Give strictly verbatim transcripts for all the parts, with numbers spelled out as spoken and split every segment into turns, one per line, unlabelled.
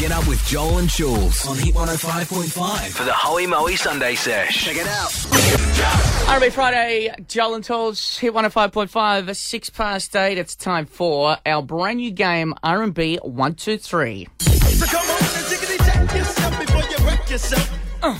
Get up with Joel and Jules on Hit one oh five point five for the Hoey Moey Sunday Sesh. Check it out.
R and B Friday, Joel and Jules, Hit one oh five point five, six past eight. It's time for our brand new game, R and B one two three.
So come on and jiggity jack yourself before you wreck yourself.
Uh.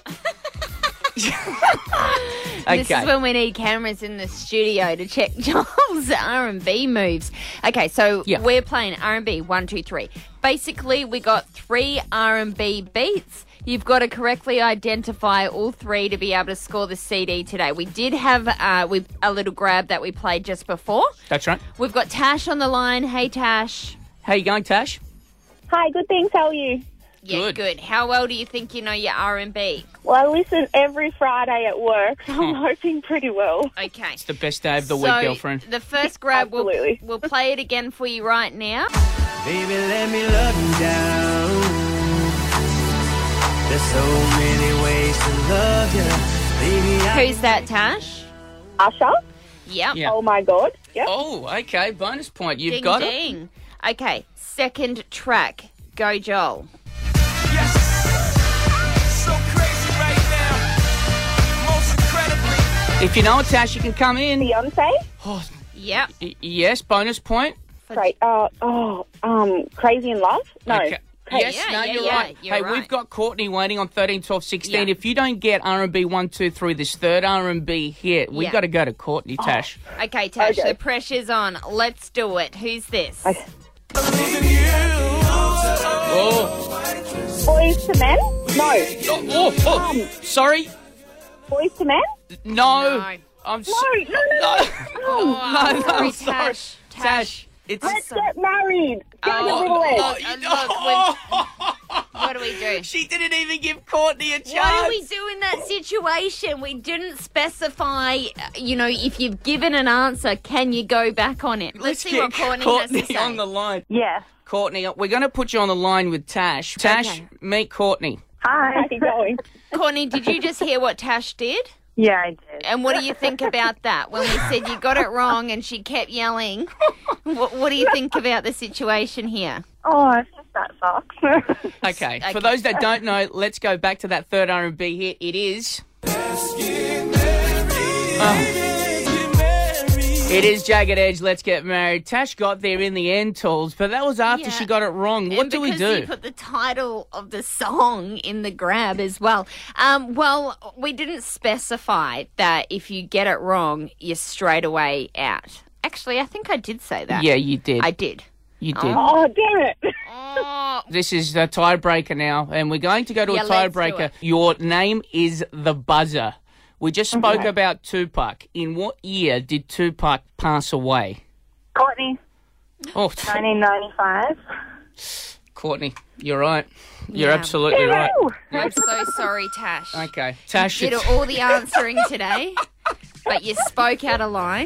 This
Okay.
is when we need cameras in the studio to check Joel's R and B moves. Okay, so
Yeah.
we're playing R and B one, two, three. Basically, we got three R and B beats. You've got to correctly identify all three to be able to score the C D today. We did have uh, we, a little grab that we played just before.
That's right.
We've got Tash on the line. Hey, Tash.
How you going, Tash?
Hi, good thanks. How are you?
Yeah,
Good.
good. How well do you think you know your R and B?
Well, I listen every Friday at work, so I'm hoping pretty well.
Okay.
It's the best day of the
so
week, girlfriend.
The first grab, we'll,
Absolutely.
we'll play it again for you right now.
Baby, let me love you down. There's so many ways to love you. Baby, I
Who's that, Tash?
Usher?
Yep.
Yeah.
Oh, my God. Yep.
Oh, okay. Bonus point. You've
Ding,
got it.
ding. Okay, second track. Go, Joel.
yes. So crazy right now. Most incredibly.
If you know it, Tash, you can come in.
Beyonce?
Oh,
Yep.
y- yes, bonus point.
Great. Uh, oh, um, Crazy in Love? No.
Okay. Yes,
Yeah,
no,
yeah,
you're
yeah,
right.
you're
hey,
right.
we've got Courtney waiting on thirteen, twelve, sixteen.
Yeah.
If you don't get R and B one two three, this third R and B hit, we've
Yeah.
got to go to Courtney, Tash.
Okay, Tash,
Okay.
the pressure's on. Let's do it. Who's this?
Okay.
Oh,
Boys to Men? No.
oh, oh, oh. sorry.
Boys to Men?
No.
No.
I'm so-
No, no, no, no.
Oh,
no, no,
sorry,
I'm sorry.
Tash.
Tash, it's...
Let's get married. Jagged
Oh,
Little Edge.
Oh,
Uh,
you
look, What do we do?
She didn't even give Courtney a chance.
What do we do in that situation? We didn't specify, uh, you know, if you've given an answer, can you go back on it? Let's, see
get
what Courtney,
Courtney
has to say.
on the line.
Yeah.
Courtney, we're going to put you on the line with Tash. Tash,
Okay.
meet Courtney.
Hi. How you going?
Courtney, did you just hear what Tash did?
Yeah, I did.
And what do you think about that? When we said you got it wrong and she kept yelling, what, what do you think about the situation here?
Oh, it's just that sucks.
Okay.
Okay.
For those that don't know, let's go back to that third R and B hit. It is... Oh. It is Jagged Edge, Let's Get Married. Tash got there in the end, Tools, but that was after
Yeah.
she got it wrong. What
And
do we
because
do?
you put the title of the song in the grab as well. Um, well, we didn't specify that if you get it wrong, you're straight away out. Actually, I think I did say that.
Yeah, you did.
I did.
You did.
Oh, damn it.
Oh,
This is the tiebreaker now, and we're going to go to
Yeah,
a
let's do
tiebreaker.
it.
Your name is the buzzer. We just spoke
Okay.
about Tupac. In what year did Tupac pass away?
Courtney,
Oh,
nineteen ninety-five.
Courtney, you're right. You're
Yeah.
absolutely right.
I'm so sorry, Tash.
Okay, Tash.
Did
it's-
all the answering today, but you spoke out of line.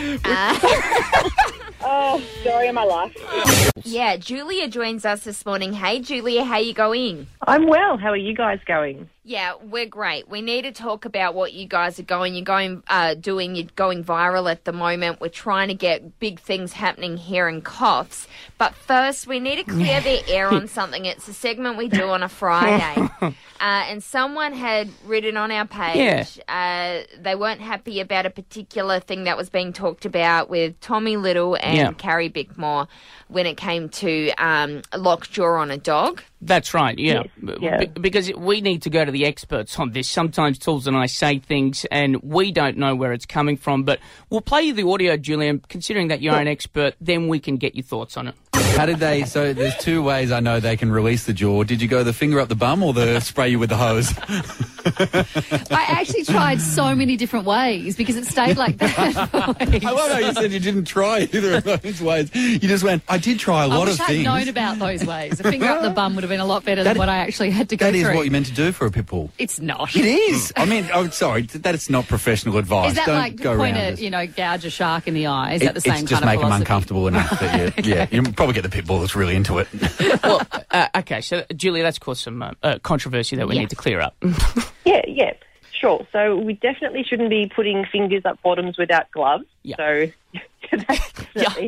Uh,
Oh, story of my life.
yeah, Julia joins us this morning. Hey, Julia, how you going?
I'm well. How are you guys going?
Yeah, we're great. We need to talk about what you guys are going. You're going, uh, doing. You're going viral at the moment. We're trying to get big things happening here in Coffs. But first, we need to clear the air on something. It's a segment we do on a Friday, uh, and someone had written on our page. Uh, they weren't happy about a particular thing that was being talked about with Tommy Little and
Yeah.
Carrie Bickmore when it came to um, lockjaw on a dog.
That's right, yeah.
Yes, yeah.
Be- because we need to go to the experts on this. Sometimes Tools and I say things and we don't know where it's coming from, but we'll play you the audio, Julian. Considering that you're an expert, then we can get your thoughts on it.
How did they, so there's two ways I know they can release the jaw. Did you go the finger up the bum or the spray you with the hose?
I actually tried so many different ways because it stayed like that.
I love how you said you didn't try either of those ways. You just went, I did try a
I
lot
wish
of
I'd
things.
known about those ways. A finger up the bum would have been a lot better
That-
than what I actually had to go
That is
through.
what you meant to do for a pit bull.
It's not.
It is. I mean, I'm sorry, that is not professional advice.
Is that
Don't
like
go
to point
around
a,
this.
you know, gouge a shark in the eye? Is
It-
that the same
it's
kind
just
of
make them
philosophy?
uncomfortable enough that you, yeah, you probably get the pit bull that's really into it.
Well, uh, okay, so, Julia, that's caused some uh, uh, controversy that we
Yeah.
need to clear up.
Yeah, yeah, sure. So we definitely shouldn't be putting fingers up bottoms without gloves.
Yeah.
So that's definitely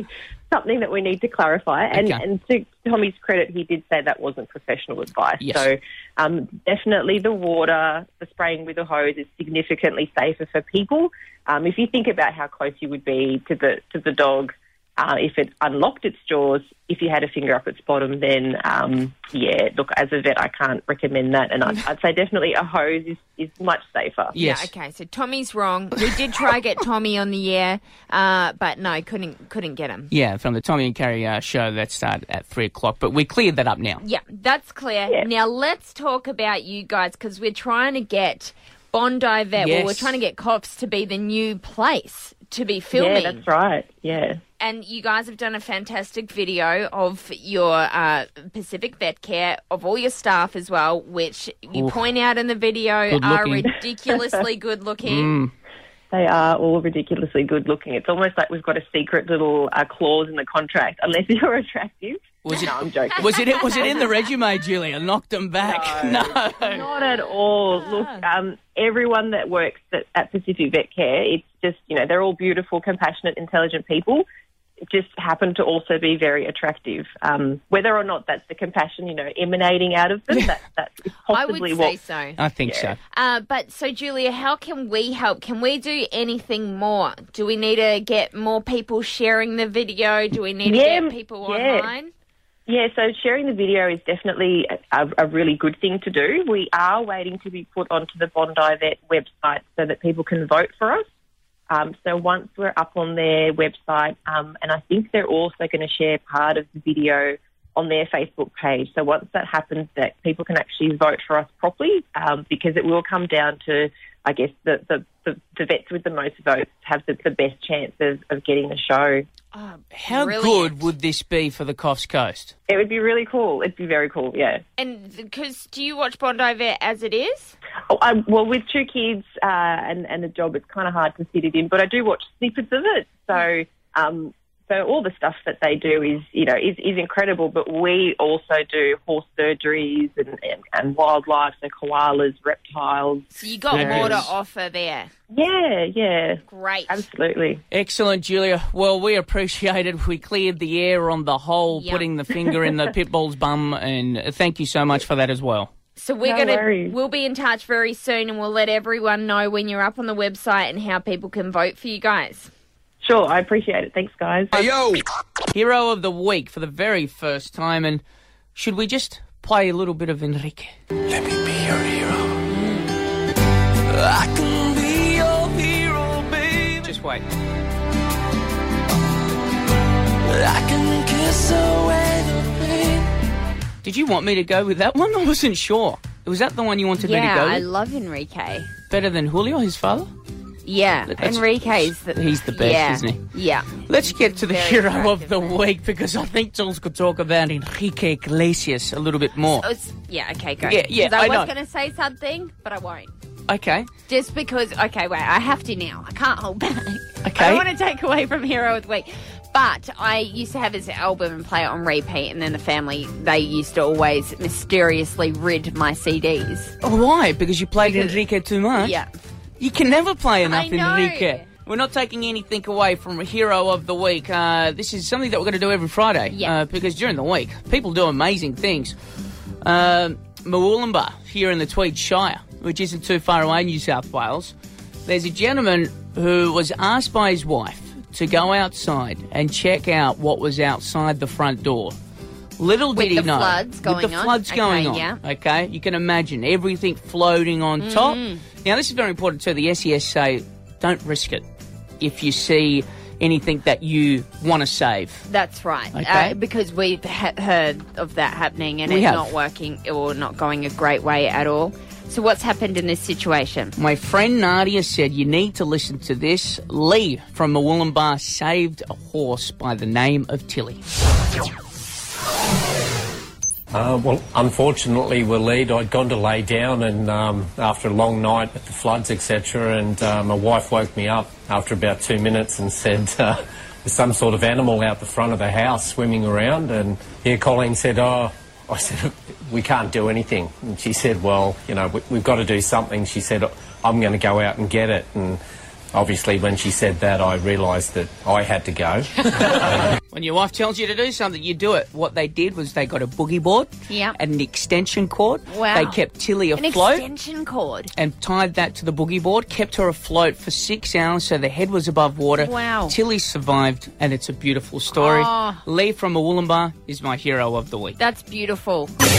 something that we need to clarify. And,
Okay.
and to Tommy's credit, he did say that wasn't professional advice.
Yes.
So um, definitely the water, the spraying with a hose is significantly safer for people. Um, if you think about how close you would be to the to the dog, uh, if it unlocked its jaws, if you had a finger up its bottom, then, um, yeah, look, as a vet, I can't recommend that. And I'd, I'd say definitely a hose is, is much safer.
Yes.
Yeah, okay, so Tommy's wrong. We did try to get Tommy on the air, uh, but no, couldn't couldn't get him.
Yeah, from the Tommy and Carrie uh, show that started at three o'clock. But we cleared that up now.
Yeah, that's clear.
Yeah.
Now let's talk about you guys, because we're trying to get Bondi Vet, well,
Yes.
we're trying to get Coffs to be the new place to be filming.
Yeah, that's right. Yeah.
And you guys have done a fantastic video of your uh, Pacific Vet Care, of all your staff as well, which you
Oof.
point out in the video
Good
are
looking.
ridiculously good looking.
Mm.
They are all ridiculously good looking. It's almost like we've got a secret little uh, clause in the contract, unless you're attractive.
Was it?
No, I'm joking.
Was it? Was it in the resume, Julia? Knocked them back. No.
Not at all. Look, um, everyone that works at, at Pacific Vet Care, it's just, you know, they're all beautiful, compassionate, intelligent people. Just happen to also be very attractive. Um, whether or not that's the compassion, you know, emanating out of them, that, that is
I would
possibly
say
what...
so.
I think so.
Uh, but so, Julia, how can we help? Can we do anything more? Do we need to get more people sharing the video? Do we need
Yeah,
to get people
yeah.
online?
Yeah, so sharing the video is definitely a, a really good thing to do. We are waiting to be put onto the Bondi Vet website so that people can vote for us. Um, so once we're up on their website, um, and I think they're also going to share part of the video on their Facebook page. So once that happens, that people can actually vote for us properly, um, because it will come down to, I guess, the, the, the, the vets with the most votes have the, the best chance of, of getting the show.
Oh,
How
brilliant.
good would this be for the Coffs Coast?
It would be really cool. It'd be very cool, yeah.
And because do you watch Bondi Vet as it is?
Oh, I, well, with two kids uh, and, and a job, it's kind of hard to fit it in, but I do watch snippets of it. So um, so all the stuff that they do is, you know, is, is incredible, but we also do horse surgeries and, and, and wildlife, so koalas, reptiles.
So you got
There
more
it
to
is.
offer there.
Yeah, yeah,
Great.
absolutely.
Excellent, Julia. Well, we appreciate it. We cleared the air on the whole,
Yep.
putting the finger in the pit bull's bum, and thank you so much for that as well.
So we're
No
gonna
worries.
we'll be in touch very soon, and we'll let everyone know when you're up on the website and how people can vote for you guys.
Sure, I appreciate it. Thanks, guys.
Hey, yo!
Hero of the week for the very first time, and should we just play a little bit of Enrique?
Let me be your hero. I can be your hero, baby.
Just wait.
I can kiss away the pain.
Did you want me to go with that one? I wasn't sure. Was that the one you wanted me to
Yeah,
go
I
with?
love Enrique.
Better than Julio, his father?
Yeah,
That's-
Enrique's the
he's the best,
yeah,
isn't he?
Yeah.
Let's get to the
Very
hero of
attractive
the
man.
week, because I think Jules could talk about Enrique Iglesias a little bit more.
Oh, it's- yeah, okay, go.
Yeah, yeah,
'Cause I,
I
was
know.
going to say something, but I won't.
Okay.
Just because, okay, wait, I have to now. I can't hold back.
Okay.
I don't want to take away from Hero of the Week. But I used to have his album and play it on repeat, and then the family, they used to always mysteriously rid my C Ds.
Oh, why? Because you played
Because-
Enrique too much?
Yeah.
You can never play enough
I know.
Enrique. We're not taking anything away from Hero of the Week. Uh, this is something that we're going to do every Friday.
Yeah.
Uh, because during the week, people do amazing things. Uh, Mooloolaba, here in the Tweed Shire, which isn't too far away, New South Wales, there's a gentleman who was asked by his wife to go outside and check out what was outside the front door. Little
With
did he
the
know.
floods
with
going
the
on.
floods
Okay,
going on.
yeah.
Okay, you can imagine everything floating on
Mm.
top. Now, this is very important too. The S E S say don't risk it if you see anything that you want to save.
That's right.
Okay.
Uh, because we've ha- heard of that happening and
We
it
have.
not working or not going a great way at all. So what's happened in this situation?
My friend Nadia said you need to listen to this. Lee from Mooloolaba saved a horse by the name of Tilly.
Uh, well, unfortunately, Waleed, I'd gone to lay down, and um, after a long night with the floods, et cetera, and uh, my wife woke me up after about two minutes and said uh, there's some sort of animal out the front of the house swimming around. And here Colleen said, oh, I said, we can't do anything. And she said, well, you know, we, we've got to do something. She said, I'm going to go out and get it. And obviously, when she said that, I realised that I had to go.
When your wife tells you to do something, you do it. What they did was they got a boogie board
Yeah.
and an extension cord.
Wow.
They kept Tilly
An
afloat
extension cord.
and tied that to the boogie board, kept her afloat for six hours so the head was above water.
Wow.
Tilly survived, and it's a beautiful story.
Oh.
Lee from Mooloolaba is my hero of the week.
That's beautiful.